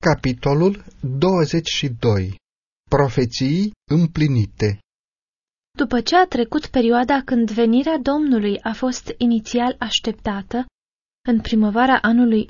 Capitolul 22. Profeții împlinite. După ce a trecut perioada când venirea Domnului a fost inițial așteptată, în primăvara anului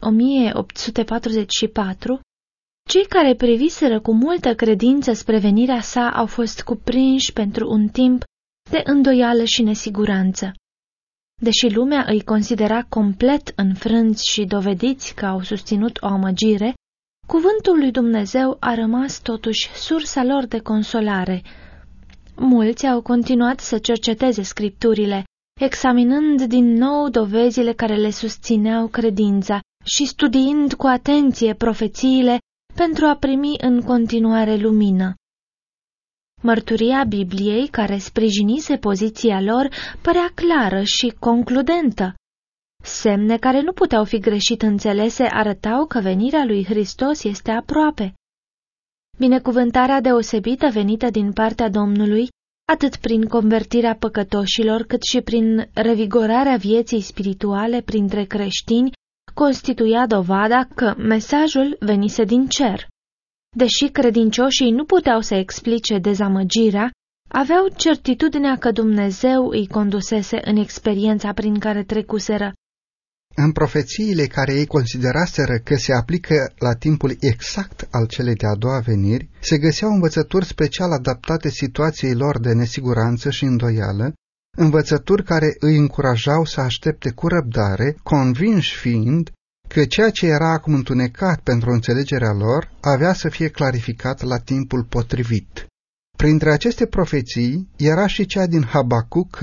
1844, cei care priviseră cu multă credință spre venirea sa au fost cuprinși pentru un timp de îndoială și nesiguranță. Deși lumea îi considera complet înfrânți și dovediți că au susținut o amăgire, cuvântul lui Dumnezeu a rămas totuși sursa lor de consolare. Mulți au continuat să cerceteze scripturile, examinând din nou dovezile care le susțineau credința și studiind cu atenție profețiile pentru a primi în continuare lumină. Mărturia Bibliei, care sprijinise poziția lor, părea clară și concludentă. Semne care nu puteau fi greșit înțelese arătau că venirea lui Hristos este aproape. Binecuvântarea deosebită venită din partea Domnului, atât prin convertirea păcătoșilor, cât și prin revigorarea vieții spirituale printre creștini, constituia dovada că mesajul venise din cer. Deși credincioșii nu puteau să explice dezamăgirea, aveau certitudinea că Dumnezeu îi condusese în experiența prin care trecuseră. În profețiile care ei consideraseră că se aplică la timpul exact al celei de-a doua veniri, se găseau învățături special adaptate situației lor de nesiguranță și îndoială, învățături care îi încurajau să aștepte cu răbdare, convinși fiind că ceea ce era acum întunecat pentru înțelegerea lor avea să fie clarificat la timpul potrivit. Printre aceste profeții era și cea din Habacuc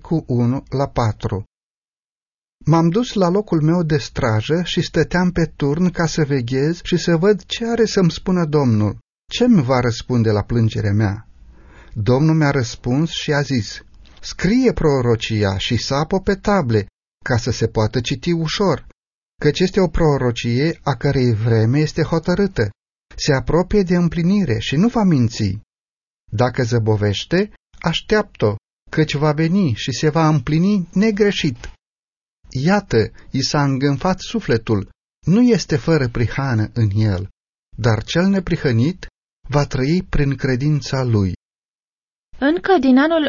2:1-4. M-am dus la locul meu de strajă și stăteam pe turn ca să veghez și să văd ce are să-mi spună Domnul. Ce-mi va răspunde la plângerea mea? Domnul mi-a răspuns și a zis: scrie prorocia și sapă pe table, ca să se poată citi ușor, căci este o prorocie a cărei vreme este hotărâtă, se apropie de împlinire și nu va minți. Dacă zăbovește, așteaptă-o, căci va veni și se va împlini negreșit. Iată, i s-a îngânfat sufletul, nu este fără prihană în el, dar cel neprihănit va trăi prin credința lui. Încă din anul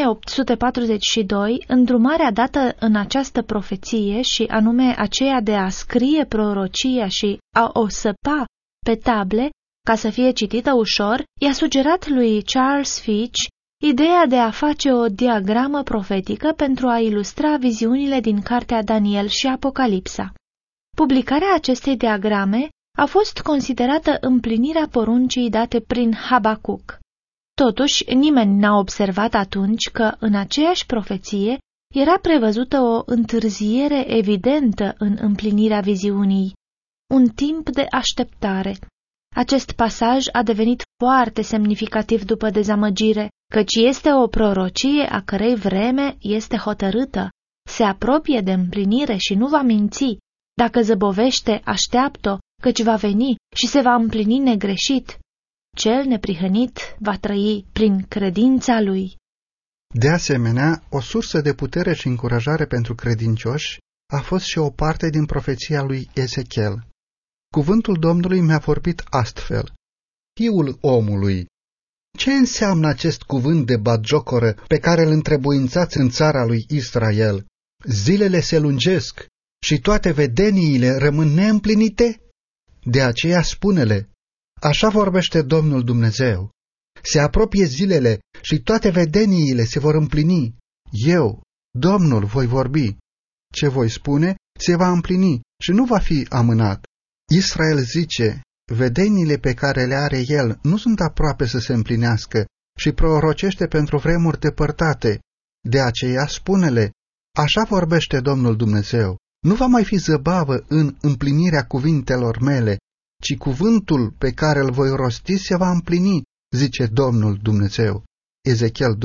1842, îndrumarea dată în această profeție, și anume aceea de a scrie prorocia și a o săpa pe table ca să fie citită ușor, i-a sugerat lui Charles Fitch ideea de a face o diagramă profetică pentru a ilustra viziunile din cartea Daniel și Apocalipsa. Publicarea acestei diagrame a fost considerată împlinirea poruncii date prin Habacuc. Totuși, nimeni n-a observat atunci că în aceeași profeție era prevăzută o întârziere evidentă în împlinirea viziunii, un timp de așteptare. Acest pasaj a devenit foarte semnificativ după dezamăgire, căci este o prorocie a cărei vreme este hotărâtă, se apropie de împlinire și nu va minți. Dacă zăbovește, așteaptă-o, căci va veni și se va împlini negreșit. Cel neprihănit va trăi prin credința lui. De asemenea, o sursă de putere și încurajare pentru credincioși a fost și o parte din profeția lui Ezechiel. Cuvântul Domnului mi-a vorbit astfel: Fiul omului, ce înseamnă acest cuvânt de batjocoră pe care îl întrebuințați în țara lui Israel? Zilele se lungesc și toate vedeniile rămân neîmplinite? De aceea spune-le: așa vorbește Domnul Dumnezeu. Se apropie zilele și toate vedeniile se vor împlini. Eu, Domnul, voi vorbi. Ce voi spune se va împlini și nu va fi amânat. Israel zice: vedeniile pe care le are el nu sunt aproape să se împlinească și prorocește pentru vremuri depărtate. De aceea spune-le: așa vorbește Domnul Dumnezeu. Nu va mai fi zăbavă în împlinirea cuvintelor mele, ci cuvântul pe care îl voi rosti se va împlini, zice Domnul Dumnezeu. Ezechiel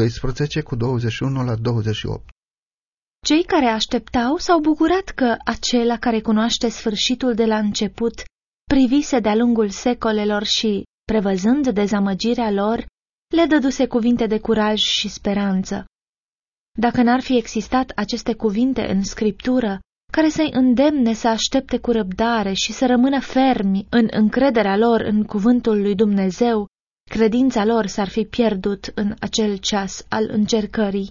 12:21-28. Cei care așteptau s-au bucurat că acela care cunoaște sfârșitul de la început privise de-a lungul secolelor și, prevăzând dezamăgirea lor, le dăduse cuvinte de curaj și speranță. Dacă n-ar fi existat aceste cuvinte în Scriptură, care să-i îndemne să aștepte cu răbdare și să rămână fermi în încrederea lor în cuvântul lui Dumnezeu, credința lor s-ar fi pierdut în acel ceas al încercării.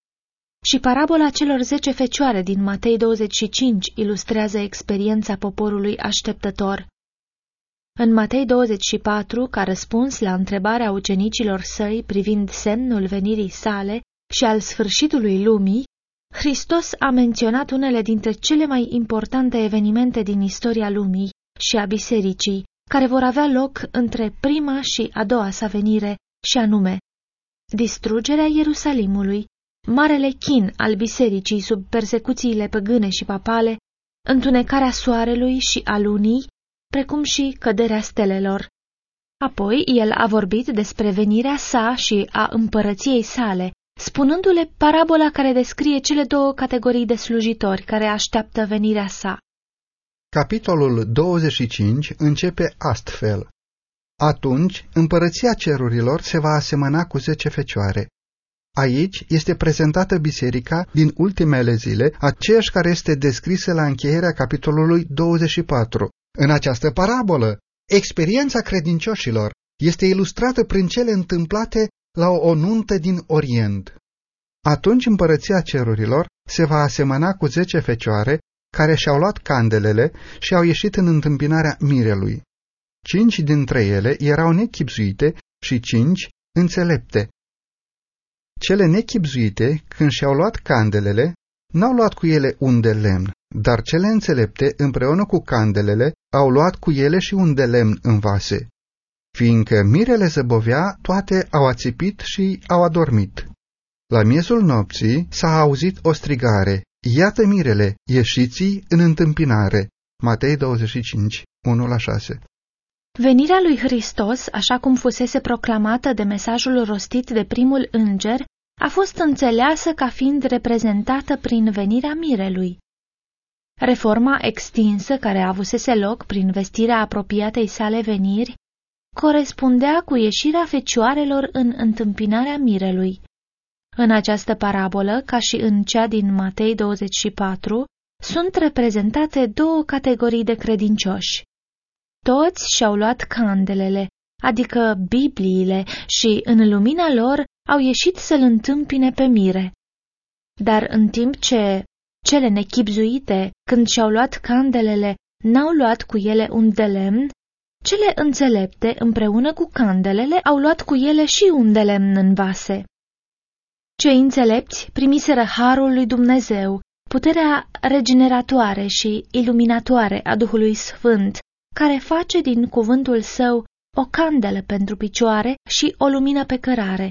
Și parabola celor 10 fecioare din Matei 25 ilustrează experiența poporului așteptător. În Matei 24, ca răspuns la întrebarea ucenicilor săi privind semnul venirii sale și al sfârșitului lumii, Hristos a menționat unele dintre cele mai importante evenimente din istoria lumii și a bisericii, care vor avea loc între prima și a doua sa venire, și anume distrugerea Ierusalimului, marele chin al bisericii sub persecuțiile păgâne și papale, întunecarea soarelui și a lunii, precum și căderea stelelor. Apoi el a vorbit despre venirea sa și a împărăției sale, spunându-le parabola care descrie cele două categorii de slujitori care așteaptă venirea sa. Capitolul 25 începe astfel. Atunci, împărăția cerurilor se va asemăna cu 10 fecioare. Aici este prezentată biserica din ultimele zile, aceeași care este descrisă la încheierea capitolului 24. În această parabolă, experiența credincioșilor este ilustrată prin cele întâmplate la o nuntă din Orient. Atunci împărăția cerurilor se va asemăna cu 10 fecioare care și-au luat candelele și au ieșit în întâmpinarea mirelui. 5 dintre ele erau nechibzuite și 5 înțelepte. Cele nechibzuite, când și-au luat candelele, n-au luat cu ele un de lemn, dar cele înțelepte, împreună cu candelele, au luat cu ele și un de lemn în vase. Fiindcă mirele zăbovea, toate au ațipit și au adormit. La miezul nopții s-a auzit o strigare: Iată mirele, ieșiți în întâmpinare. Matei 25, 1-6. Venirea lui Hristos, așa cum fusese proclamată de mesajul rostit de primul înger, a fost înțeleasă ca fiind reprezentată prin venirea mirelui. Reforma extinsă care avusese loc prin vestirea apropiatei sale veniri corespundea cu ieșirea fecioarelor în întâmpinarea mirelui. În această parabolă, ca și în cea din Matei 24, sunt reprezentate două categorii de credincioși. Toți și-au luat candelele, adică Bibliile, și în lumina lor au ieșit să-l întâmpine pe mire. Dar în timp ce cele nechibzuite, când și-au luat candelele, n-au luat cu ele un de lemn, cele înțelepte, împreună cu candelele, au luat cu ele și un de lemn în vase. Cei înțelepți primiseră harul lui Dumnezeu, puterea regeneratoare și iluminatoare a Duhului Sfânt, care face din cuvântul său o candelă pentru picioare și o lumină pe cărare.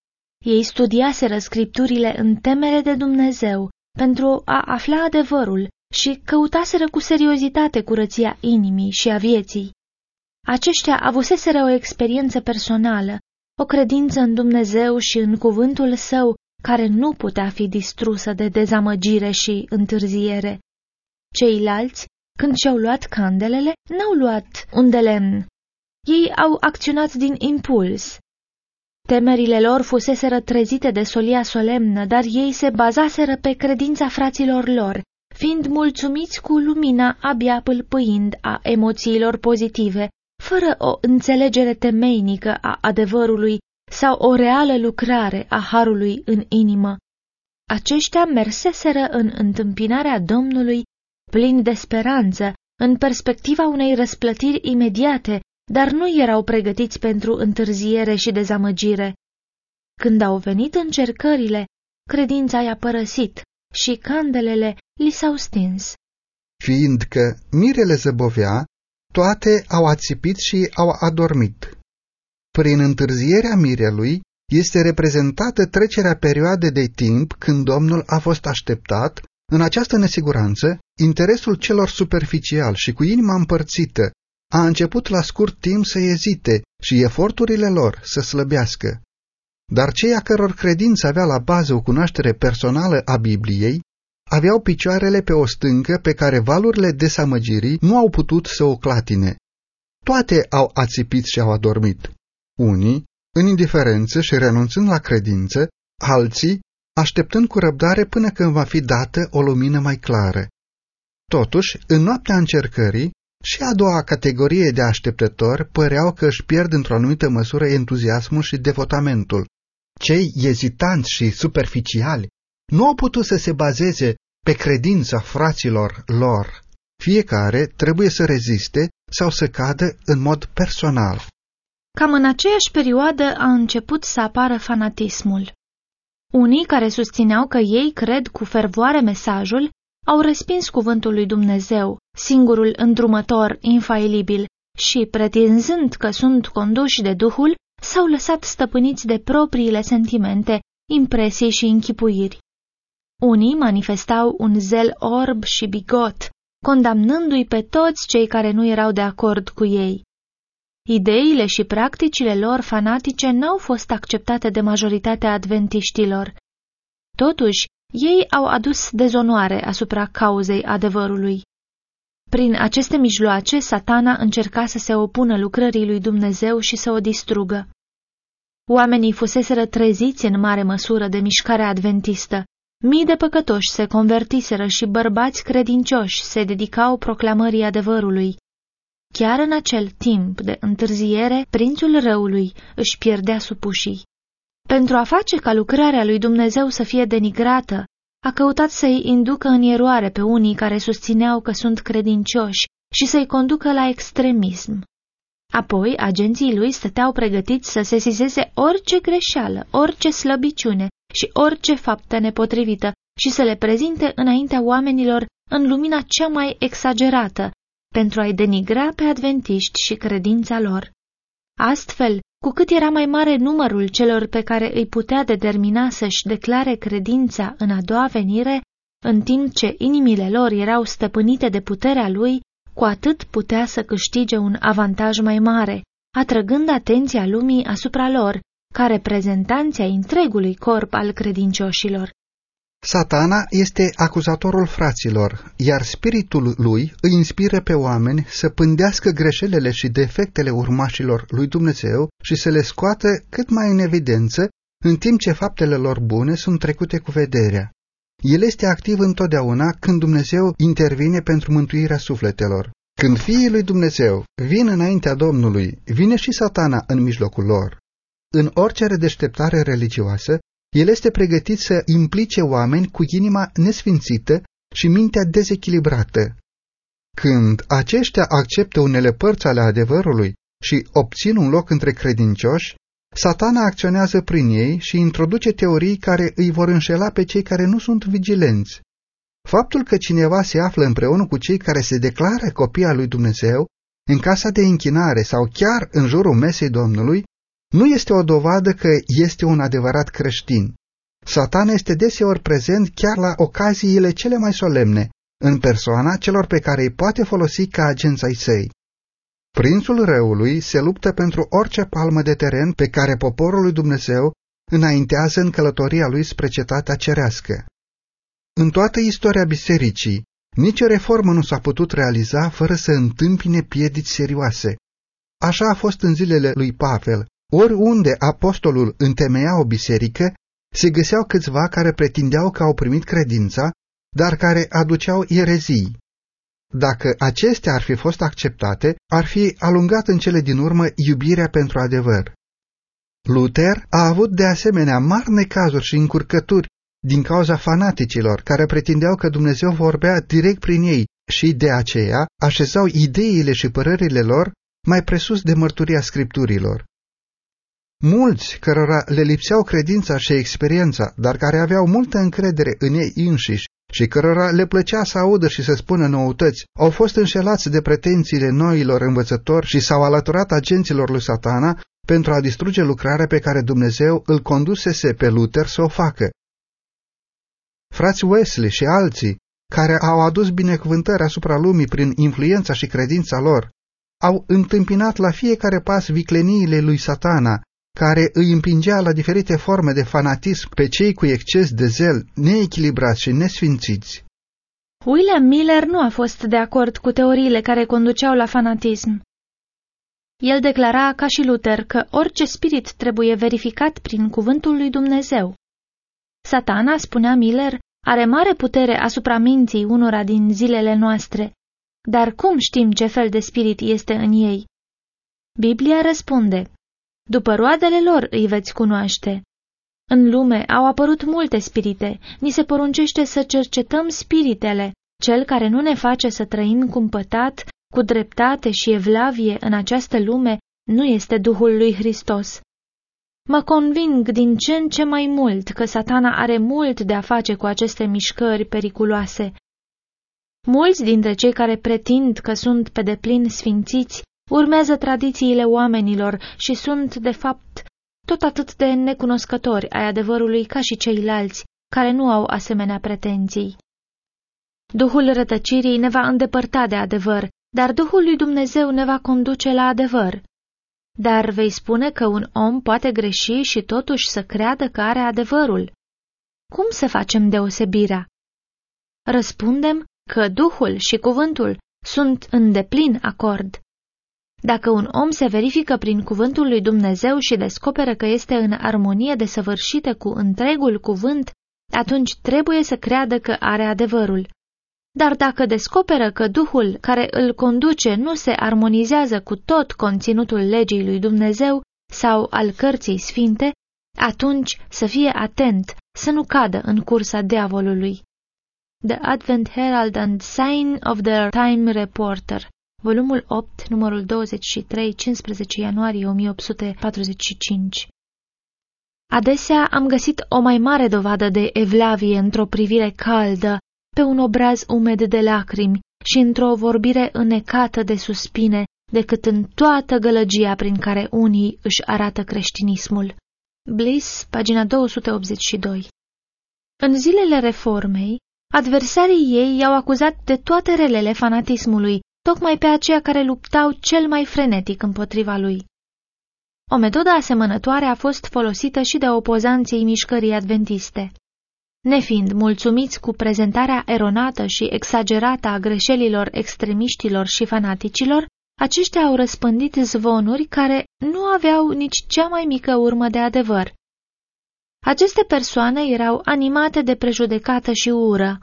Ei studiaseră scripturile în temere de Dumnezeu pentru a afla adevărul și căutaseră cu seriozitate curăția inimii și a vieții. Aceștia avuseseră o experiență personală, o credință în Dumnezeu și în cuvântul său, care nu putea fi distrusă de dezamăgire și întârziere. Ceilalți, când și-au luat candelele, n-au luat un de lemn. Ei au acționat din impuls. Temerile lor fuseseră trezite de solia solemnă, dar ei se bazaseră pe credința fraților lor, fiind mulțumiți cu lumina abia pâlpâind a emoțiilor pozitive, fără o înțelegere temeinică a adevărului sau o reală lucrare a harului în inimă. Aceștia merseseră în întâmpinarea Domnului plini de speranță, în perspectiva unei răsplătiri imediate, dar nu erau pregătiți pentru întârziere și dezamăgire. Când au venit încercările, credința i-a părăsit și candelele li s-au stins. Fiindcă mirele zăbovea, toate au ațipit și au adormit. Prin întârzierea mirelui este reprezentată trecerea perioadei de timp când Domnul a fost așteptat. În această nesiguranță, interesul celor superficial și cu inima împărțită a început la scurt timp să ezite și eforturile lor să slăbească. Dar cei a căror credință avea la bază o cunoaștere personală a Bibliei, aveau picioarele pe o stâncă pe care valurile desamăgirii nu au putut să o clatine. Toate au ațipit și au adormit. Unii, în indiferență și renunțând la credință, alții, așteptând cu răbdare până când va fi dată o lumină mai clară. Totuși, în noaptea încercării, și a doua categorie de așteptători păreau că își pierd într-o anumită măsură entuziasmul și devotamentul. Cei ezitanți și superficiali nu au putut să se bazeze pe credința fraților lor. Fiecare trebuie să reziste sau să cadă în mod personal. Cam în aceeași perioadă a început să apară fanatismul. Unii care susțineau că ei cred cu fervoare mesajul au respins cuvântul lui Dumnezeu, singurul îndrumător infailibil, și, pretinzând că sunt conduși de Duhul, s-au lăsat stăpâniți de propriile sentimente, impresii și închipuiri. Unii manifestau un zel orb și bigot, condamnându-i pe toți cei care nu erau de acord cu ei. Ideile și practicile lor fanatice n-au fost acceptate de majoritatea adventiștilor. Totuși, ei au adus dezonoare asupra cauzei adevărului. Prin aceste mijloace, Satana încerca să se opună lucrării lui Dumnezeu și să o distrugă. Oamenii fuseseră treziți în mare măsură de mișcarea adventistă. Mii de păcătoși se convertiseră și bărbați credincioși se dedicau proclamării adevărului. Chiar în acel timp de întârziere, prințul răului își pierdea supușii. Pentru a face ca lucrarea lui Dumnezeu să fie denigrată, a căutat să-i inducă în eroare pe unii care susțineau că sunt credincioși și să-i conducă la extremism. Apoi, agenții lui stăteau pregătiți să sesizeze orice greșeală, orice slăbiciune și orice faptă nepotrivită și să le prezinte înaintea oamenilor în lumina cea mai exagerată, pentru a-i denigra pe adventiști și credința lor. Astfel, cu cât era mai mare numărul celor pe care îi putea determina să-și declare credința în a doua venire, în timp ce inimile lor erau stăpânite de puterea lui, cu atât putea să câștige un avantaj mai mare, atrăgând atenția lumii asupra lor, ca reprezentanți ai întregului corp al credincioșilor. Satana este acuzatorul fraților, iar spiritul lui îi inspiră pe oameni să pândească greșelile și defectele urmașilor lui Dumnezeu și să le scoată cât mai în evidență, în timp ce faptele lor bune sunt trecute cu vederea. El este activ întotdeauna când Dumnezeu intervine pentru mântuirea sufletelor. Când fiii lui Dumnezeu vin înaintea Domnului, vine și Satana în mijlocul lor. În orice redeșteptare religioasă, el este pregătit să implice oameni cu inima nesfințită și mintea dezechilibrată. Când aceștia acceptă unele părți ale adevărului și obțin un loc între credincioși, Satana acționează prin ei și introduce teorii care îi vor înșela pe cei care nu sunt vigilenți. Faptul că cineva se află împreună cu cei care se declară copii al lui Dumnezeu, în casa de închinare sau chiar în jurul mesei Domnului, nu este o dovadă că este un adevărat creștin. Satana este deseori prezent chiar la ocaziile cele mai solemne, în persoana celor pe care îi poate folosi ca agenți ai săi. Prințul răului se luptă pentru orice palmă de teren pe care poporul lui Dumnezeu înaintează în călătoria lui spre cetatea cerească. În toată istoria bisericii, nicio reformă nu s-a putut realiza fără să întâmpine piedici serioase. Așa a fost în zilele lui Pavel. Oriunde apostolul întemeia o biserică, se găseau câțiva care pretindeau că au primit credința, dar care aduceau erezii. Dacă acestea ar fi fost acceptate, ar fi alungat în cele din urmă iubirea pentru adevăr. Luther a avut de asemenea mari necazuri și încurcături din cauza fanaticilor care pretindeau că Dumnezeu vorbea direct prin ei și de aceea așezau ideile și părerile lor mai presus de mărturia Scripturilor. Mulți cărora le lipseau credința și experiența, dar care aveau multă încredere în ei înșiși și cărora le plăcea să audă și să spună noutăți, au fost înșelați de pretențiile noilor învățători și s-au alăturat agenților lui Satana pentru a distruge lucrarea pe care Dumnezeu îl condusese pe Luther să o facă. Frați Wesley și alții, care au adus binecuvântări asupra lumii prin influența și credința lor, au întâmpinat la fiecare pas vicleniile lui Satana, care îi împingea la diferite forme de fanatism pe cei cu exces de zel, neechilibrați și nesfințiți. William Miller nu a fost de acord cu teoriile care conduceau la fanatism. El declara, ca și Luther, că orice spirit trebuie verificat prin cuvântul lui Dumnezeu. Satana, spunea Miller, are mare putere asupra minții unora din zilele noastre, dar cum știm ce fel de spirit este în ei? Biblia răspunde: după roadele lor îi veți cunoaște. În lume au apărut multe spirite, ni se poruncește să cercetăm spiritele. Cel care nu ne face să trăim cumpătat, cu dreptate și evlavie în această lume, nu este Duhul lui Hristos. Mă conving din ce în ce mai mult că Satana are mult de a face cu aceste mișcări periculoase. Mulți dintre cei care pretind că sunt pe deplin sfințiți urmează tradițiile oamenilor și sunt, de fapt, tot atât de necunoscători ai adevărului ca și ceilalți, care nu au asemenea pretenții. Duhul rătăcirii ne va îndepărta de adevăr, dar Duhul lui Dumnezeu ne va conduce la adevăr. Dar vei spune că un om poate greși și totuși să creadă că are adevărul. Cum să facem deosebirea? Răspundem că Duhul și cuvântul sunt în deplin acord. Dacă un om se verifică prin cuvântul lui Dumnezeu și descoperă că este în armonie desăvârșită cu întregul cuvânt, atunci trebuie să creadă că are adevărul. Dar dacă descoperă că Duhul care îl conduce nu se armonizează cu tot conținutul legii lui Dumnezeu sau al cărții sfinte, atunci să fie atent să nu cadă în cursa diavolului. The Advent Herald and Sign of the Time Reporter, volumul 8, numărul 23, 15 ianuarie 1845. Adesea am găsit o mai mare dovadă de evlavie într-o privire caldă, pe un obraz umed de lacrimi și într-o vorbire înnecată de suspine, decât în toată gălăgia prin care unii își arată creștinismul. Bliss, pagina 282. În zilele Reformei, adversarii ei i-au acuzat de toate relele fanatismului, tocmai pe aceia care luptau cel mai frenetic împotriva lui. O metodă asemănătoare a fost folosită și de opozanții mișcării adventiste. Nefiind mulțumiți cu prezentarea eronată și exagerată a greșelilor extremiștilor și fanaticilor, aceștia au răspândit zvonuri care nu aveau nici cea mai mică urmă de adevăr. Aceste persoane erau animate de prejudecată și ură.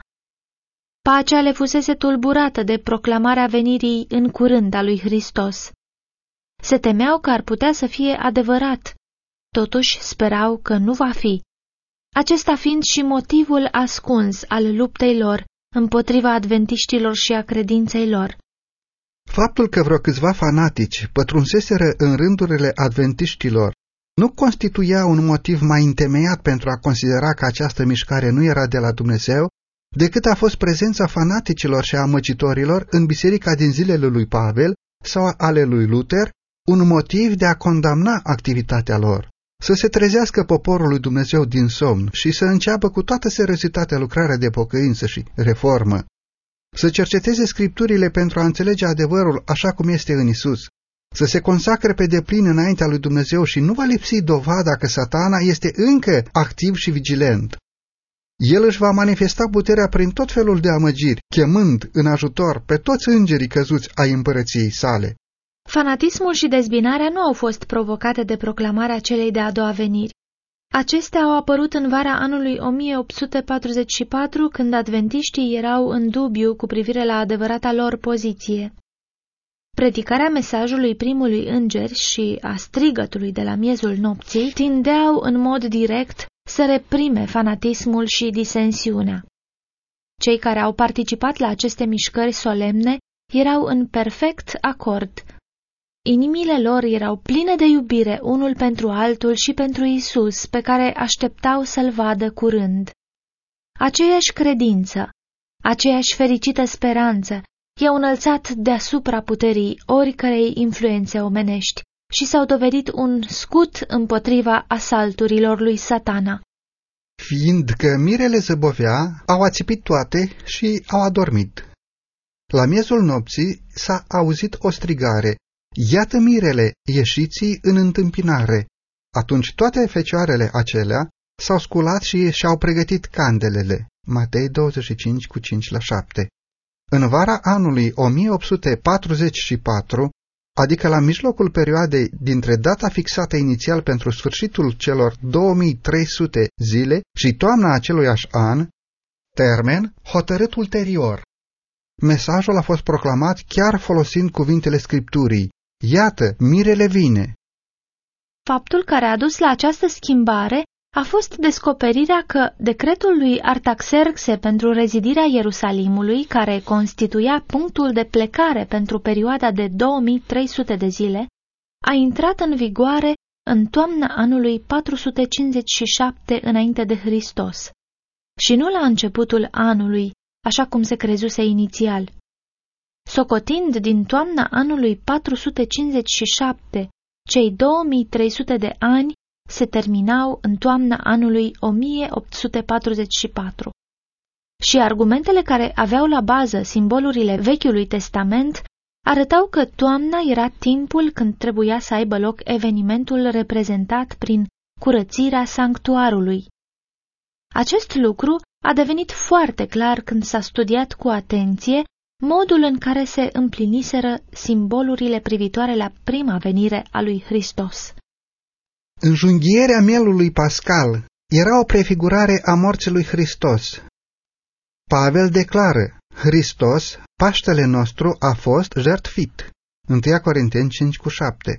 Pacea le fusese tulburată de proclamarea venirii în curând a lui Hristos. Se temeau că ar putea să fie adevărat, totuși sperau că nu va fi. Acesta fiind și motivul ascuns al luptei lor împotriva adventiștilor și a credinței lor. Faptul că vreo câțiva fanatici pătrunseseră în rândurile adventiștilor nu constituia un motiv mai întemeiat pentru a considera că această mișcare nu era de la Dumnezeu, decât a fost prezența fanaticilor și amăgitorilor în biserica din zilele lui Pavel sau ale lui Luther, un motiv de a condamna activitatea lor. Să se trezească poporul lui Dumnezeu din somn și să înceapă cu toată seriozitatea lucrarea de pocăință și reformă. Să cerceteze scripturile pentru a înțelege adevărul așa cum este în Isus. Să se consacre pe deplin înaintea lui Dumnezeu și nu va lipsi dovada că Satana este încă activ și vigilent. El își va manifesta puterea prin tot felul de amăgiri, chemând în ajutor pe toți îngerii căzuți ai împărăției sale. Fanatismul și dezbinarea nu au fost provocate de proclamarea celei de-a doua veniri. Acestea au apărut în vara anului 1844, când adventiștii erau în dubiu cu privire la adevărata lor poziție. Predicarea mesajului primului înger și a strigătului de la miezul nopții tindeau în mod direct să reprime fanatismul și disensiunea. Cei care au participat la aceste mișcări solemne erau în perfect acord. Inimile lor erau pline de iubire unul pentru altul și pentru Isus, pe care așteptau să-l vadă curând. Aceeași credință, aceeași fericită speranță i-au înălțat deasupra puterii oricărei influențe omenești și s-au dovedit un scut împotriva asalturilor lui Satana. Fiindcă mirele zăbovea, au ațipit toate și au adormit. La miezul nopții s-a auzit o strigare: „Iată mirele, ieșiți în întâmpinare!” Atunci toate fecioarele acelea s-au sculat și și-au pregătit candelele. Matei 25, 5-7. În vara anului 1844, adică la mijlocul perioadei dintre data fixată inițial pentru sfârșitul celor 2300 zile și toamna aceluiași an, termen hotărât ulterior. Mesajul a fost proclamat chiar folosind cuvintele Scripturii: iată, mirele vine. Faptul care a dus la această schimbare a fost descoperirea că decretul lui Artaxerxe pentru rezidirea Ierusalimului, care constituia punctul de plecare pentru perioada de 2300 de zile, a intrat în vigoare în toamna anului 457 înainte de Hristos, și nu la începutul anului, așa cum se crezuse inițial. Socotind din toamna anului 457, cei 2300 de ani se terminau în toamna anului 1844. Și argumentele care aveau la bază simbolurile Vechiului Testament arătau că toamna era timpul când trebuia să aibă loc evenimentul reprezentat prin curățirea sanctuarului. Acest lucru a devenit foarte clar când s-a studiat cu atenție modul în care se împliniseră simbolurile privitoare la prima venire a lui Hristos. Înjunghierea mielului pascal era o prefigurare a morții lui Hristos. Pavel declară: Hristos, Paștele nostru, a fost jertfit. 1 Corinteni 5:7.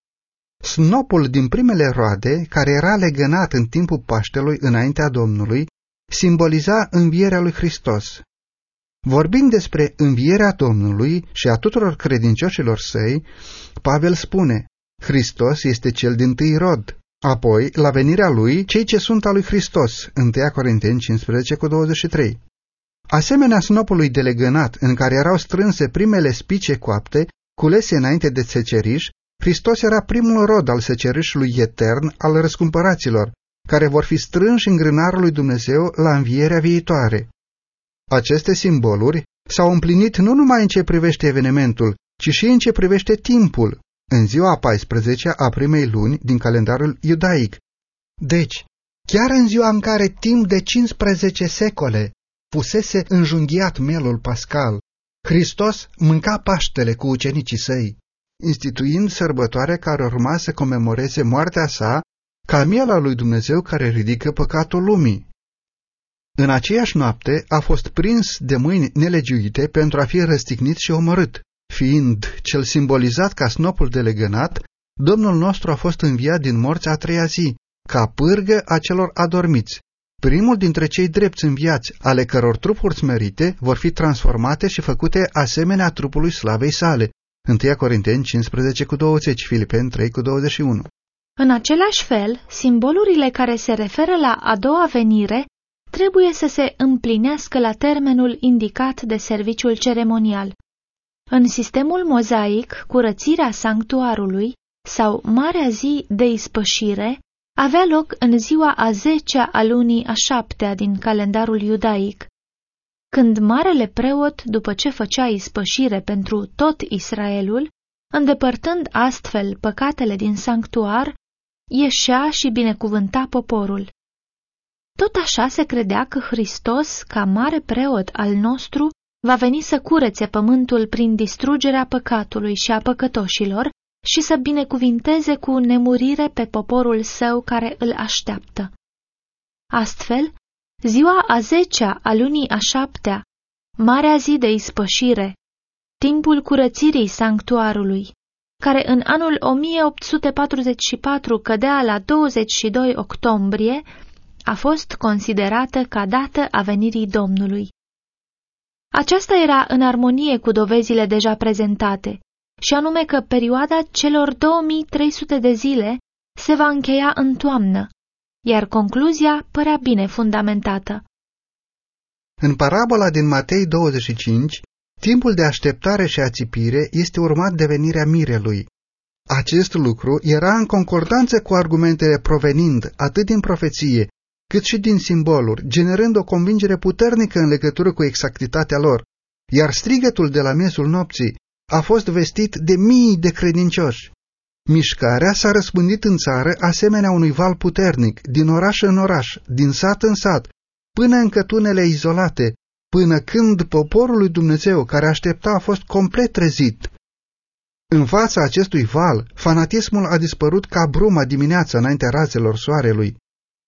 Snopul din primele roade, care era legănat în timpul Paștelui înaintea Domnului, simboliza învierea lui Hristos. Vorbind despre învierea Domnului și a tuturor credincioșilor săi, Pavel spune: Hristos este cel dintâi rod, apoi, la venirea lui, cei ce sunt al lui Hristos. 1 Corinteni 15:23. Asemenea snopului de legănat, în care erau strânse primele spice coapte, culese înainte de seceriș, Hristos era primul rod al secerișului etern al răscumpăraților, care vor fi strânși în grânarul lui Dumnezeu la învierea viitoare. Aceste simboluri s-au împlinit nu numai în ce privește evenimentul, ci și în ce privește timpul, în ziua 14-a a primei luni din calendarul iudaic. Deci, chiar în ziua în care timp de 15 secole fusese înjunghiat mielul pascal, Hristos mânca Paștele cu ucenicii săi, instituind sărbătoarea care urma să comemoreze moartea sa ca miel al lui Dumnezeu care ridică păcatul lumii. În aceeași noapte a fost prins de mâini nelegiuite pentru a fi răstignit și omorât. Fiind cel simbolizat ca snopul de legănat, Domnul nostru a fost înviat din morți a treia zi, ca pârgă a celor adormiți, primul dintre cei drepți înviați, ale căror trupuri smerite vor fi transformate și făcute asemenea trupului slavei sale. 1 Corinteni 15:20, Filipeni 3:21. În același fel, simbolurile care se referă la a doua venire trebuie să se împlinească la termenul indicat de serviciul ceremonial. În sistemul mozaic, curățirea sanctuarului sau Marea Zi de Ispășire avea loc în ziua a 10-a a lunii a 7-a din calendarul iudaic, când marele preot, după ce făcea ispășire pentru tot Israelul, îndepărtând astfel păcatele din sanctuar, ieșea și binecuvânta poporul. Tot așa se credea că Hristos, ca mare preot al nostru, va veni să curețe pământul prin distrugerea păcatului și a păcătoșilor și să binecuvinteze cu nemurire pe poporul său care îl așteaptă. Astfel, ziua a 10-a a lunii a 7-a, Marea Zi de Ispășire, timpul curățirii sanctuarului, care în anul 1844 cădea la 22 octombrie, a fost considerată ca dată a venirii Domnului. Aceasta era în armonie cu dovezile deja prezentate, și anume că perioada celor 2300 de zile se va încheia în toamnă, iar concluzia părea bine fundamentată. În parabola din Matei 25, timpul de așteptare și ațipire este urmat de venirea mirelui. Acest lucru era în concordanță cu argumentele provenind atât din profeție, cât și din simboluri, generând o convingere puternică în legătură cu exactitatea lor, iar strigătul de la miezul nopții a fost vestit de mii de credincioși. Mișcarea s-a răspândit în țară asemenea unui val puternic, din oraș în oraș, din sat în sat, până în cătunele izolate, până când poporul lui Dumnezeu care aștepta a fost complet trezit. În fața acestui val, fanatismul a dispărut ca bruma dimineața înaintea razelor soarelui.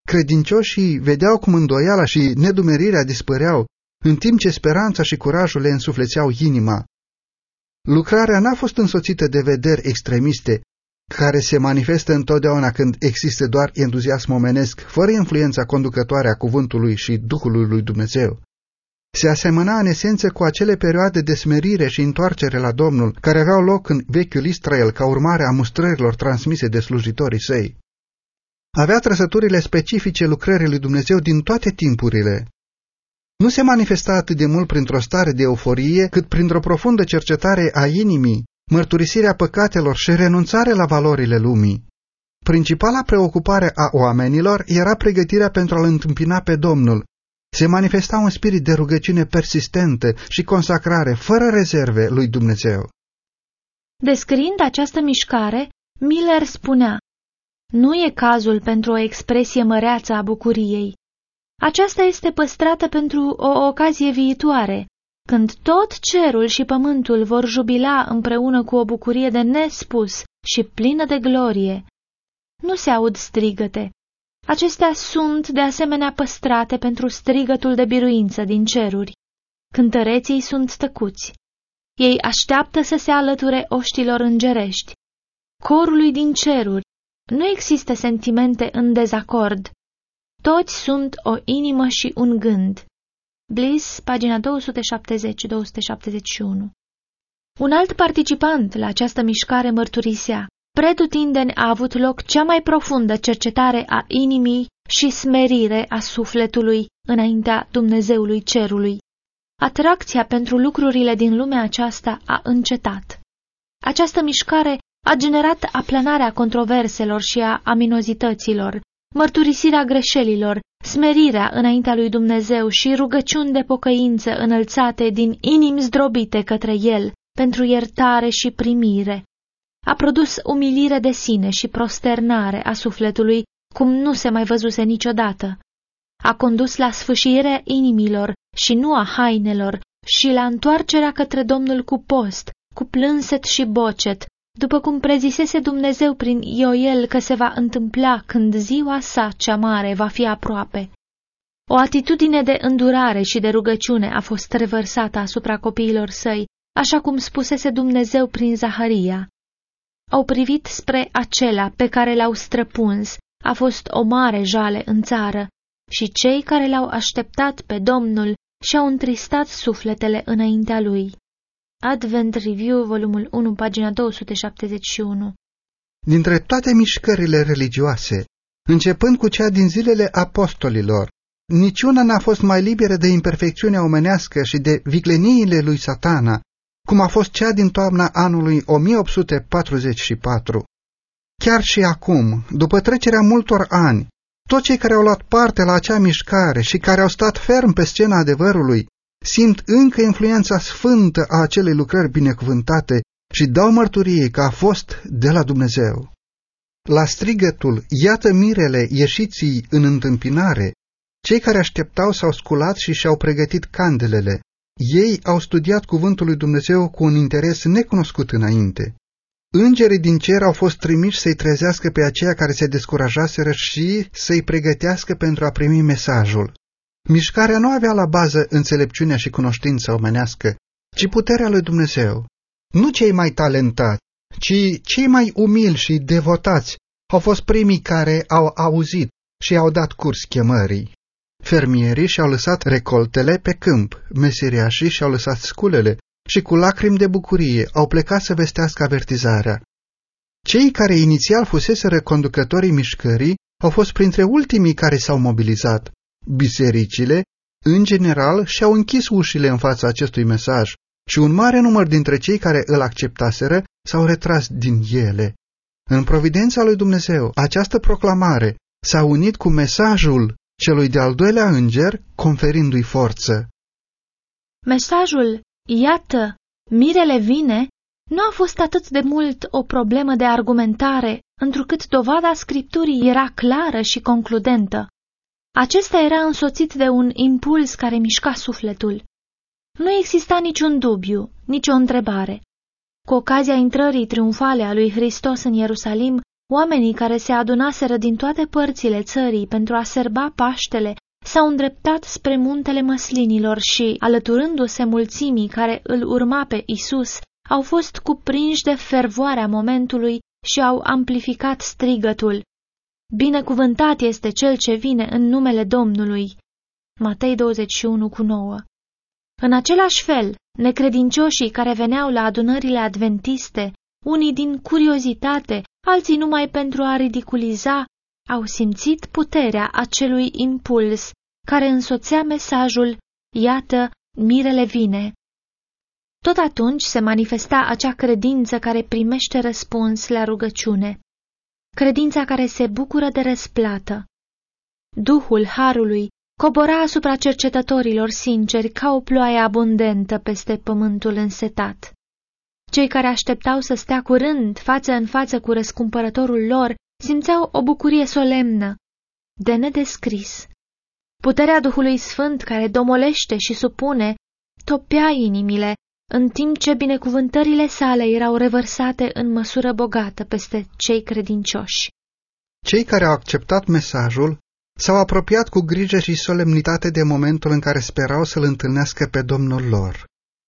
Credincioșii vedeau cum îndoiala și nedumerirea dispăreau, în timp ce speranța și curajul le însuflețeau inima. Lucrarea n-a fost însoțită de vederi extremiste, care se manifestă întotdeauna când există doar entuziasm omenesc, fără influența conducătoare a cuvântului și Duhului lui Dumnezeu. Se asemăna în esență cu acele perioade de smerire și întoarcere la Domnul, care aveau loc în vechiul Israel ca urmare a mustrărilor transmise de slujitorii săi. Avea trăsăturile specifice lucrării lui Dumnezeu din toate timpurile. Nu se manifesta atât de mult printr-o stare de euforie, cât printr-o profundă cercetare a inimii, mărturisirea păcatelor și renunțare la valorile lumii. Principala preocupare a oamenilor era pregătirea pentru a-L întâmpina pe Domnul. Se manifesta un spirit de rugăciune persistentă și consacrare fără rezerve lui Dumnezeu. Descriind această mișcare, Miller spunea: nu e cazul pentru o expresie măreață a bucuriei. Aceasta este păstrată pentru o ocazie viitoare, când tot cerul și pământul vor jubila împreună cu o bucurie de nespus și plină de glorie. Nu se aud strigăte. Acestea sunt de asemenea păstrate pentru strigătul de biruință din ceruri. Cântăreții sunt tăcuți. Ei așteaptă să se alăture oștilor îngerești. Corului din ceruri. Nu există sentimente în dezacord. Toți sunt o inimă și un gând. Bliss, pagina 270-271. Un alt participant la această mișcare mărturisea: pretutindeni a avut loc cea mai profundă cercetare a inimii și smerire a sufletului înaintea Dumnezeului cerului. Atracția pentru lucrurile din lumea aceasta a încetat. Această mișcare a generat aplanarea controverselor și a aminozităților, mărturisirea greșelilor, smerirea înaintea lui Dumnezeu și rugăciuni de pocăință înălțate din inimi zdrobite către El pentru iertare și primire. A produs umilire de sine și prosternare a sufletului cum nu se mai văzuse niciodată. A condus la sfâșirea inimilor și nu a hainelor și la întoarcerea către Domnul cu post, cu plânset și bocet, după cum prezisese Dumnezeu prin Ioel că se va întâmpla când ziua sa cea mare va fi aproape. O atitudine de îndurare și de rugăciune a fost revărsată asupra copiilor săi, așa cum spusese Dumnezeu prin Zaharia. Au privit spre acela pe care l-au străpuns, a fost o mare jale în țară, și cei care l-au așteptat pe Domnul și-au întristat sufletele înaintea lui. Advent Review, volumul 1, pagina 271. Dintre toate mișcările religioase, începând cu cea din zilele apostolilor, niciuna n-a fost mai liberă de imperfecțiunea omenească și de vicleniile lui Satana, cum a fost cea din toamna anului 1844. Chiar și acum, după trecerea multor ani, toți cei care au luat parte la acea mișcare și care au stat ferm pe scena adevărului, simt încă influența sfântă a acelei lucrări binecuvântate și dau mărturie că a fost de la Dumnezeu. La strigătul, iată mirele ieșiții în întâmpinare, cei care așteptau s-au sculat și și-au pregătit candelele. Ei au studiat cuvântul lui Dumnezeu cu un interes necunoscut înainte. Îngerii din cer au fost trimiși să-i trezească pe aceia care se descurajaseră și să-i pregătească pentru a primi mesajul. Mișcarea nu avea la bază înțelepciunea și cunoștința omenească, ci puterea lui Dumnezeu. Nu cei mai talentați, ci cei mai umili și devotați au fost primii care au auzit și au dat curs chemării. Fermierii și-au lăsat recoltele pe câmp, meseriașii și-au lăsat sculele și cu lacrimi de bucurie au plecat să vestească avertizarea. Cei care inițial fuseseră conducătorii mișcării au fost printre ultimii care s-au mobilizat. Bisericile, în general, și-au închis ușile în fața acestui mesaj și un mare număr dintre cei care îl acceptaseră s-au retras din ele. În providența lui Dumnezeu, această proclamare s-a unit cu mesajul celui de-al doilea înger, conferindu-i forță. Mesajul, iată, mirele vine, nu a fost atât de mult o problemă de argumentare, întrucât dovada Scripturii era clară și concludentă. Acesta era însoțit de un impuls care mișca sufletul. Nu exista niciun dubiu, nicio întrebare. Cu ocazia intrării triumfale a lui Hristos în Ierusalim, Oamenii care se adunaseră din toate părțile țării pentru a sărba Paștele s-au îndreptat spre muntele Măslinilor și, alăturându-se mulțimii care îl urma pe Isus, au fost cuprinși de fervoarea momentului și au amplificat strigătul: Binecuvântat este cel ce vine în numele Domnului. Matei 21:9. În același fel, necredincioșii care veneau la adunările adventiste, unii din curiozitate, alții numai pentru a ridiculiza, au simțit puterea acelui impuls care însoțea mesajul: Iată, mirele vine. Tot atunci se manifesta acea credință care primește răspuns la rugăciune, credința care se bucură de răsplată. Duhul Harului cobora asupra cercetătorilor sinceri ca o ploaie abundentă peste pământul însetat. Cei care așteptau să stea curând față în față cu răscumpărătorul lor simțeau o bucurie solemnă, de nedescris. Puterea Duhului Sfânt care domolește și supune topea inimile, în timp ce binecuvântările sale erau revărsate în măsură bogată peste cei credincioși. Cei care au acceptat mesajul s-au apropiat cu grijă și solemnitate de momentul în care sperau să-L întâlnească pe Domnul lor.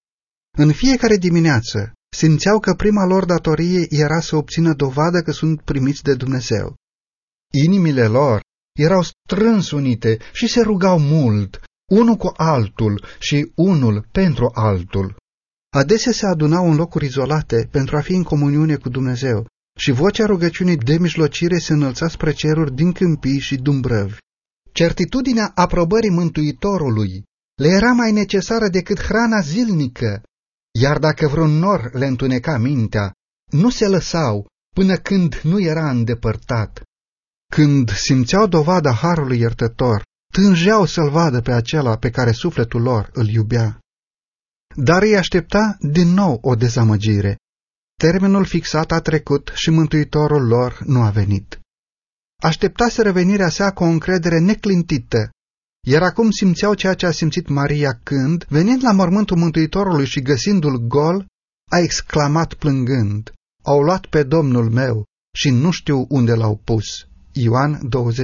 În fiecare dimineață simțeau că prima lor datorie era să obțină dovadă că sunt primiți de Dumnezeu. Inimile lor erau strâns unite și se rugau mult, unul cu altul și unul pentru altul. Adesea se adunau în locuri izolate pentru a fi în comuniune cu Dumnezeu și vocea rugăciunii de mijlocire se înălța spre ceruri din câmpii și dumbrăvi. Certitudinea aprobării Mântuitorului le era mai necesară decât hrana zilnică, iar dacă vreun nor le întuneca mintea, nu se lăsau până când nu era îndepărtat. Când simțeau dovada harului iertător, tângeau să-l vadă pe acela pe care sufletul lor îl iubea. Dar îi aștepta din nou o dezamăgire. Termenul fixat a trecut și Mântuitorul lor nu a venit. Așteptase revenirea sa cu o încredere neclintită, iar acum simțeau ceea ce a simțit Maria când, venind la mormântul Mântuitorului și găsindu-l gol, a exclamat plângând: Au luat pe Domnul meu și nu știu unde l-au pus. Ioan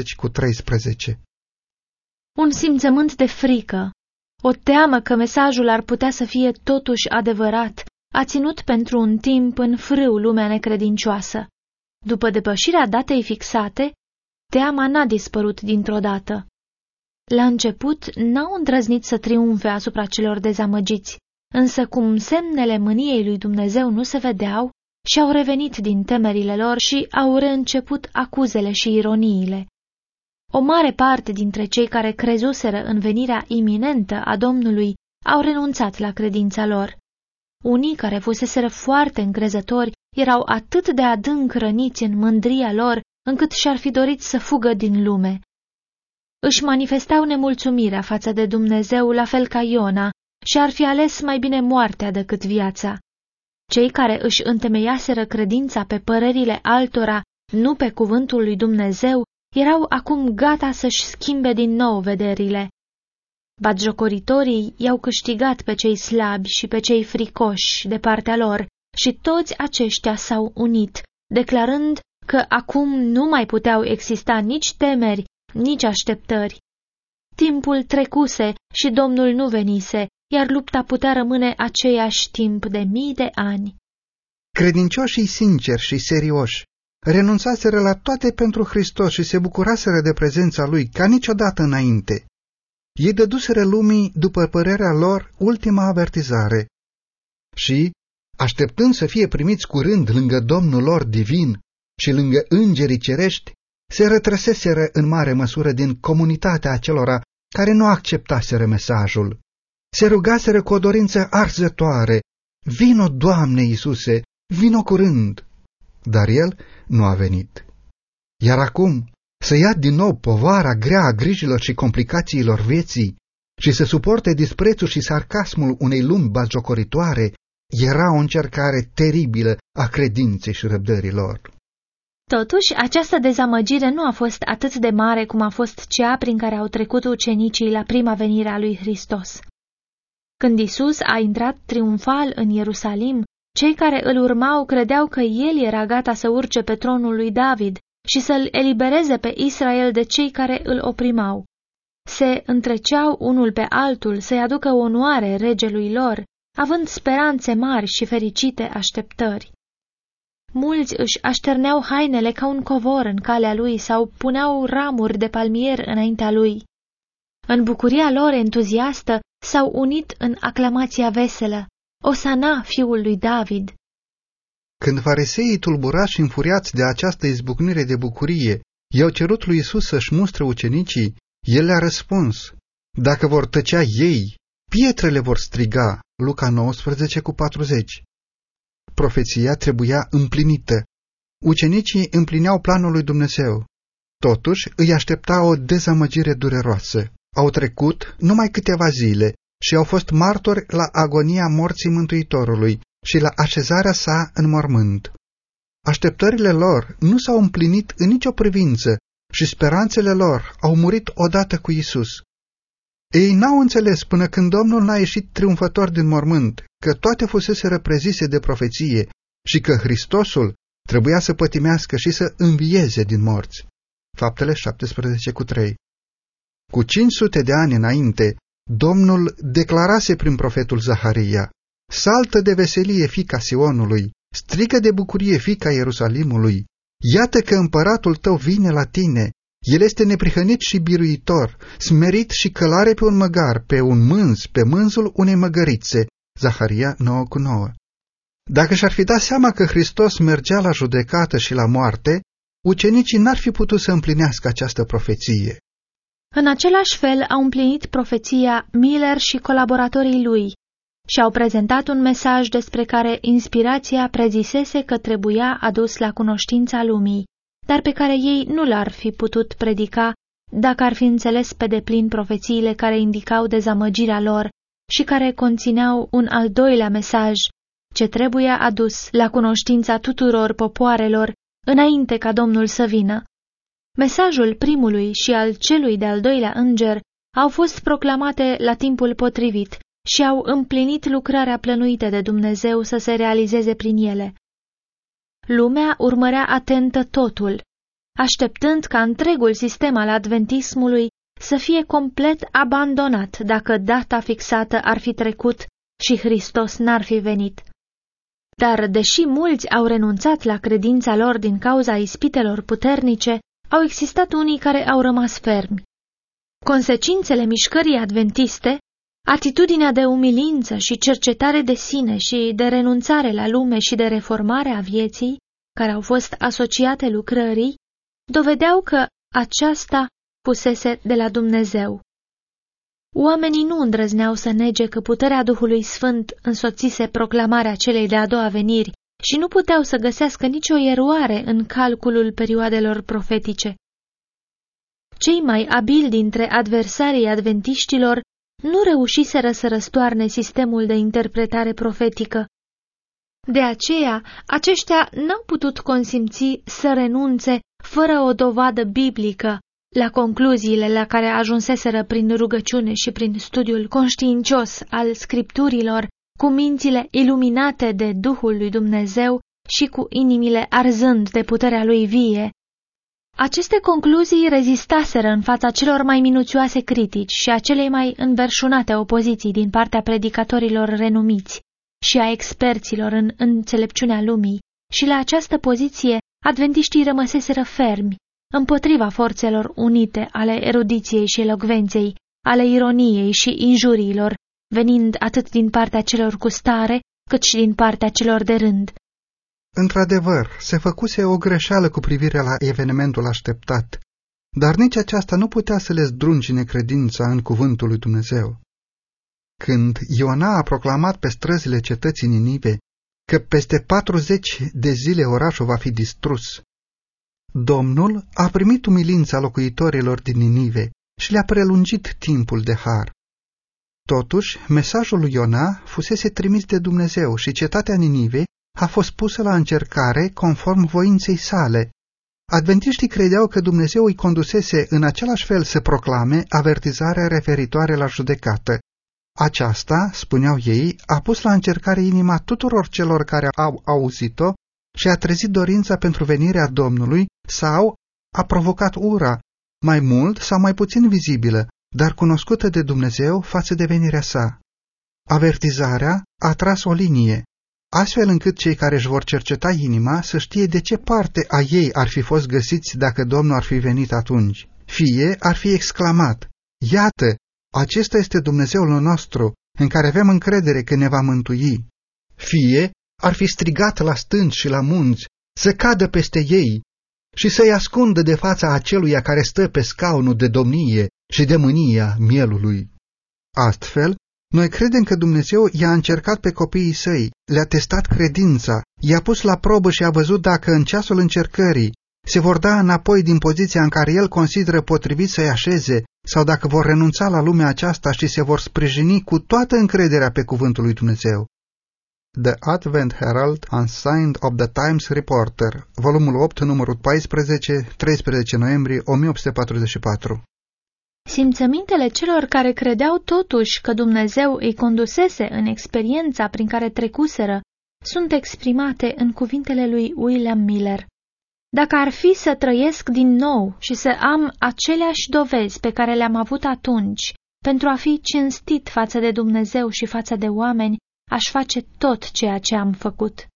20:13. Un simțământ de frică, o teamă că mesajul ar putea să fie totuși adevărat, a ținut pentru un timp în frâu lumea necredincioasă. După depășirea datei fixate, teama n-a dispărut dintr-o dată. La început n-au îndrăznit să triumfe asupra celor dezamăgiți, însă cum semnele mâniei lui Dumnezeu nu se vedeau, și-au revenit din temerile lor și au reînceput acuzele și ironiile. O mare parte dintre cei care crezuseră în venirea iminentă a Domnului au renunțat la credința lor. Unii care fuseseră foarte încrezători erau atât de adânc răniți în mândria lor, încât și-ar fi dorit să fugă din lume. Își manifestau nemulțumirea față de Dumnezeu la fel ca Iona și ar fi ales mai bine moartea decât viața. Cei care își întemeiaseră credința pe părerile altora, nu pe cuvântul lui Dumnezeu, erau acum gata să-și schimbe din nou vederile. Batjocoritorii i-au câștigat pe cei slabi și pe cei fricoși de partea lor și toți aceștia s-au unit, declarând că acum nu mai puteau exista nici temeri, nici așteptări. Timpul trecuse și Domnul nu venise, iar lupta putea rămâne aceeași timp de mii de ani. Credincioșii sinceri și serioși renunțaseră la toate pentru Hristos și se bucuraseră de prezența Lui ca niciodată înainte. Ei dăduseră lumii, după părerea lor, ultima avertizare și, așteptând să fie primiți curând lângă Domnul lor divin și lângă îngerii cerești, se retrăseseră în mare măsură din comunitatea acelora care nu acceptaseră mesajul. Se rugaseră cu o dorință arzătoare: Vino, Doamne Iisuse, vino curând! Dar El nu a venit. Iar acum, să ia din nou povara grea a grijilor și complicațiilor vieții și să suporte disprețul și sarcasmul unei lumi batjocoritoare, era o încercare teribilă a credinței și răbdării lor. Totuși, această dezamăgire nu a fost atât de mare cum a fost cea prin care au trecut ucenicii la prima venire a lui Hristos. Când Isus a intrat triumfal în Ierusalim, Cei care îl urmau credeau că el era gata să urce pe tronul lui David și să-l elibereze pe Israel de cei care îl oprimau. Se întreceau unul pe altul să-i aducă onoare regelui lor, având speranțe mari și fericite așteptări. Mulți își așterneau hainele ca un covor în calea lui sau puneau ramuri de palmier înaintea lui. În bucuria lor entuziastă s-au unit în aclamația veselă: Osana, fiul lui David! Când fariseii, tulburați și înfuriați de această izbucnire de bucurie, i-au cerut lui Iisus să-și mustre ucenicii, el le-a răspuns: dacă vor tăcea ei, pietrele vor striga. Luca 19:40. Profeția trebuia împlinită. Ucenicii împlineau planul lui Dumnezeu. Totuși îi aștepta o dezamăgire dureroasă. Au trecut numai câteva zile și au fost martori la agonia morții Mântuitorului și la așezarea sa în mormânt. Așteptările lor nu s-au împlinit în nicio privință și speranțele lor au murit odată cu Isus. Ei n-au înțeles până când Domnul n-a ieșit triumfător din mormânt că toate fusese reprizise de profeție și că Hristosul trebuia să pătimească și să învieze din morți. Faptele 17:3. Cu 500 de ani înainte, Domnul declarase prin profetul Zaharia: saltă de veselie, fiica Sionului, strigă de bucurie, fiica Ierusalimului, iată că împăratul tău vine la tine, el este neprihănit și biruitor, smerit și călare pe un măgar, pe un mânz, pe mânzul unei măgărițe. Zaharia 9:9. Dacă și-ar fi dat seama că Hristos mergea la judecată și la moarte, ucenicii n-ar fi putut să împlinească această profeție. În același fel au împlinit profeția Miller și colaboratorii lui și au prezentat un mesaj despre care inspirația prezisese că trebuia adus la cunoștința lumii, dar pe care ei nu l-ar fi putut predica dacă ar fi înțeles pe deplin profețiile care indicau dezamăgirea lor și care conțineau un al doilea mesaj ce trebuia adus la cunoștința tuturor popoarelor înainte ca Domnul să vină. Mesajul primului și al celui de-al doilea înger au fost proclamate la timpul potrivit și au împlinit lucrarea plănuită de Dumnezeu să se realizeze prin ele. Lumea urmărea atentă totul, așteptând ca întregul sistem al adventismului să fie complet abandonat dacă data fixată ar fi trecut și Hristos n-ar fi venit. Dar, deși mulți au renunțat la credința lor din cauza ispitelor puternice, au existat unii care au rămas fermi. Consecințele mișcării adventiste, atitudinea de umilință și cercetare de sine și de renunțare la lume și de reformare a vieții, care au fost asociate lucrării, dovedeau că aceasta fusese de la Dumnezeu. Oamenii nu îndrăzneau să nege că puterea Duhului Sfânt însoțise proclamarea celei de-a doua veniri și nu puteau să găsească nicio eroare în calculul perioadelor profetice. Cei mai abili dintre adversarii adventiștilor nu reușiseră să răstoarne sistemul de interpretare profetică. De aceea, aceștia n-au putut consimți să renunțe fără o dovadă biblică la concluziile la care ajunseseră prin rugăciune și prin studiul conștiincios al scripturilor, cu mințile iluminate de Duhul lui Dumnezeu și cu inimile arzând de puterea lui vie. Aceste concluzii rezistaseră în fața celor mai minuțioase critici și a celei mai înverșunate opoziții din partea predicatorilor renumiți și a experților în înțelepciunea lumii, și la această poziție adventiștii rămăseseră fermi, împotriva forțelor unite ale erudiției și elocvenței, ale ironiei și injuriilor, venind atât din partea celor cu stare, cât și din partea celor de rând. Într-adevăr, se făcuse o greșeală cu privire la evenimentul așteptat, dar nici aceasta nu putea să le zdruncine credința în cuvântul lui Dumnezeu. Când Iona a proclamat pe străzile cetății Ninive că peste 40 de zile orașul va fi distrus, Domnul a primit umilința locuitorilor din Ninive și le-a prelungit timpul de har. Totuși, mesajul lui Iona fusese trimis de Dumnezeu și cetatea Ninive a fost pusă la încercare conform voinței sale. Adventiștii credeau că Dumnezeu îi condusese în același fel să proclame avertizarea referitoare la judecată. Aceasta, spuneau ei, a pus la încercare inima tuturor celor care au auzit-o și a trezit dorința pentru venirea Domnului sau a provocat ura, mai mult sau mai puțin vizibilă, dar cunoscută de Dumnezeu față de venirea sa. Avertizarea a tras o linie, astfel încât cei care își vor cerceta inima să știe de ce parte a ei ar fi fost găsiți dacă Domnul ar fi venit atunci. Fie ar fi exclamat: iată, acesta este Dumnezeul nostru, în care avem încredere că ne va mântui. Fie ar fi strigat la stânci și la munți să cadă peste ei și să-i ascundă de fața aceluia care stă pe scaunul de domnie și de mânia mielului. Astfel, noi credem că Dumnezeu i-a încercat pe copiii săi, le-a testat credința, i-a pus la probă și a văzut dacă în ceasul încercării se vor da înapoi din poziția în care el consideră potrivit să-i așeze, sau dacă vor renunța la lumea aceasta și se vor sprijini cu toată încrederea pe cuvântul lui Dumnezeu. The Advent Herald and Sign of the Times Reporter, volumul 8, numărul 14, 13 noiembrie 1844. Simțămintele celor care credeau totuși că Dumnezeu îi condusese în experiența prin care trecuseră sunt exprimate în cuvintele lui William Miller. Dacă ar fi să trăiesc din nou și să am aceleași dovezi pe care le-am avut atunci, pentru a fi cinstit față de Dumnezeu și față de oameni, aș face tot ceea ce am făcut.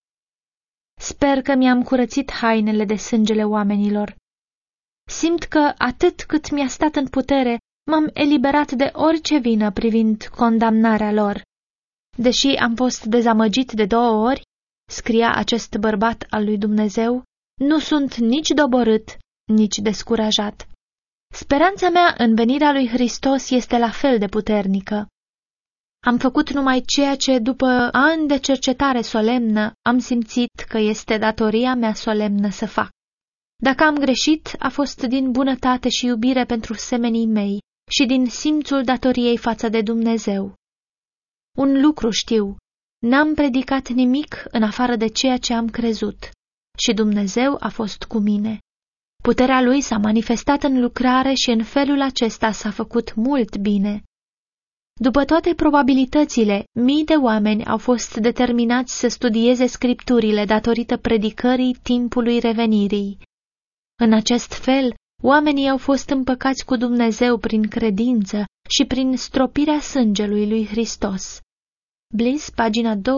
Sper că mi-am curățit hainele de sângele oamenilor. Simt că, atât cât mi-a stat în putere, m-am eliberat de orice vină privind condamnarea lor. Deși am fost dezamăgit de 2 ori, scria acest bărbat al lui Dumnezeu, nu sunt nici doborât, nici descurajat. Speranța mea în venirea lui Hristos este la fel de puternică. Am făcut numai ceea ce, după ani de cercetare solemnă, am simțit că este datoria mea solemnă să fac. Dacă am greșit, a fost din bunătate și iubire pentru semenii mei și din simțul datoriei față de Dumnezeu. Un lucru știu, n-am predicat nimic în afară de ceea ce am crezut și Dumnezeu a fost cu mine. Puterea Lui s-a manifestat în lucrare și în felul acesta s-a făcut mult bine. După toate probabilitățile, mii de oameni au fost determinați să studieze Scripturile datorită predicării timpului revenirii. În acest fel, oamenii au fost împăcați cu Dumnezeu prin credință și prin stropirea sângelui lui Hristos. Bliss, pagina 255-281.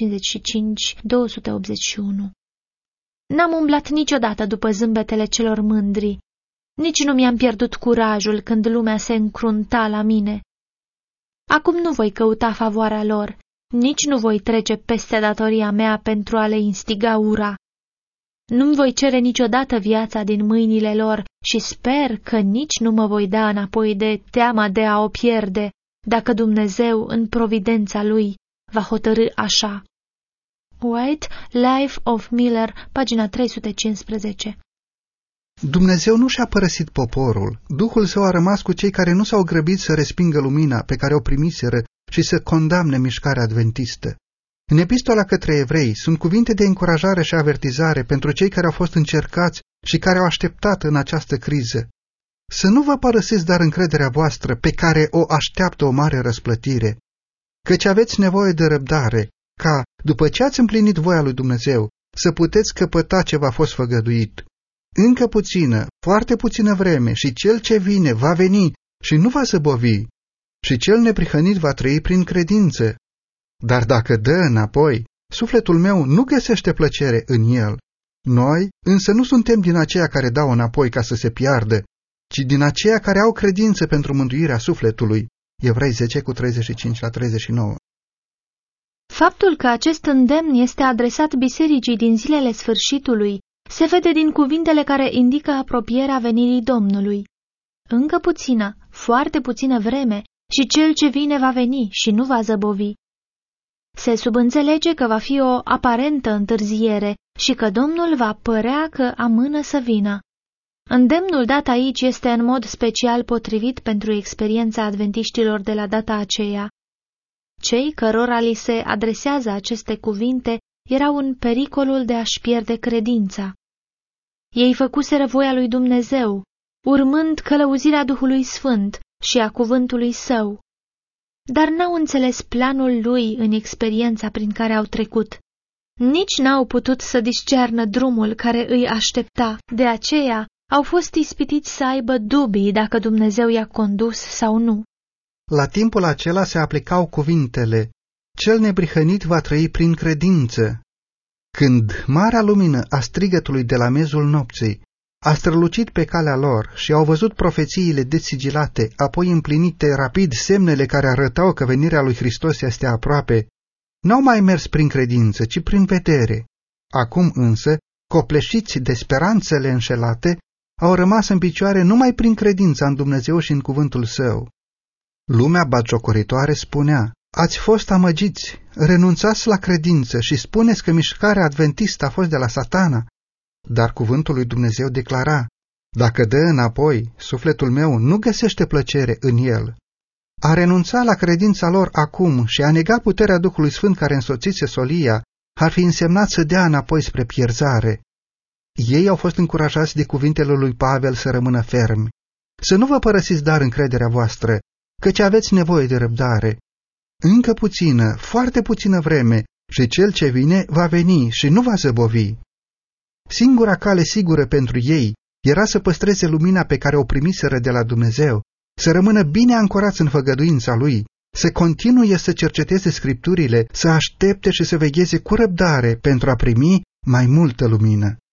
N-am umblat niciodată după zâmbetele celor mândri. Nici nu mi-am pierdut curajul când lumea se încrunta la mine. Acum nu voi căuta favoarea lor, nici nu voi trece peste datoria mea pentru a le instiga ura. Nu-mi voi cere niciodată viața din mâinile lor și sper că nici nu mă voi da înapoi de teama de a o pierde, dacă Dumnezeu, în providența Lui, va hotărî așa. White, Life of Miller, pagina 315. Dumnezeu nu și-a părăsit poporul. Duhul Său a rămas cu cei care nu s-au grăbit să respingă lumina pe care o primiseră și să condamne mișcarea adventistă. În epistola către evrei sunt cuvinte de încurajare și avertizare pentru cei care au fost încercați și care au așteptat în această criză. Să nu vă părăsiți dar încrederea voastră pe care o așteaptă o mare răsplătire, căci aveți nevoie de răbdare, ca, după ce ați împlinit voia lui Dumnezeu, să puteți căpăta ce v-a fost făgăduit. Încă puțină, foarte puțină vreme și cel ce vine va veni și nu va zăbovi, și cel neprihănit va trăi prin credință. Dar dacă dă înapoi, sufletul meu nu găsește plăcere în el. Noi însă nu suntem din aceia care dau înapoi ca să se piardă, ci din aceia care au credință pentru mântuirea sufletului. Evrei 10:35-39. Faptul că acest îndemn este adresat bisericii din zilele sfârșitului se vede din cuvintele care indică apropierea venirii Domnului. Încă puțină, foarte puțină vreme, și cel ce vine va veni și nu va zăbovi. Se subînțelege că va fi o aparentă întârziere și că Domnul va părea că amână să vină. Îndemnul dat aici este în mod special potrivit pentru experiența adventiștilor de la data aceea. Cei cărora li se adresează aceste cuvinte erau în pericolul de a-și pierde credința. Ei făcuseră voia lui Dumnezeu, urmând călăuzirea Duhului Sfânt și a cuvântului Său. dar n-au înțeles planul lui în experiența prin care au trecut. Nici n-au putut să discernă drumul care îi aștepta, de aceea au fost ispitiți să aibă dubii dacă Dumnezeu i-a condus sau nu. La timpul acela se aplicau cuvintele: cel neprihănit va trăi prin credință. Când marea lumină a strigătului de la miezul nopții a strălucit pe calea lor și au văzut profețiile desigilate, apoi împlinite rapid semnele care arătau că venirea lui Hristos este aproape, n-au mai mers prin credință, ci prin vedere. Acum însă, copleșiți de speranțele înșelate, au rămas în picioare numai prin credința în Dumnezeu și în cuvântul Său. Lumea batjocoritoare spunea: ați fost amăgiți, renunțați la credință și spuneți că mișcarea adventistă a fost de la Satana. Dar cuvântul lui Dumnezeu declara: dacă dă înapoi, sufletul meu nu găsește plăcere în el. A renunța la credința lor acum și a nega puterea Duhului Sfânt care însoțise solia ar fi însemnat să dea înapoi spre pierzare. Ei au fost încurajați de cuvintele lui Pavel să rămână fermi. Să nu vă părăsiți dar încrederea voastră, căci aveți nevoie de răbdare. Încă puțină, foarte puțină vreme, și cel ce vine va veni și nu va zăbovi. Singura cale sigură pentru ei era să păstreze lumina pe care o primiseră de la Dumnezeu, să rămână bine ancorați în făgăduința Lui, să continue să cerceteze Scripturile, să aștepte și să vegheze cu răbdare pentru a primi mai multă lumină.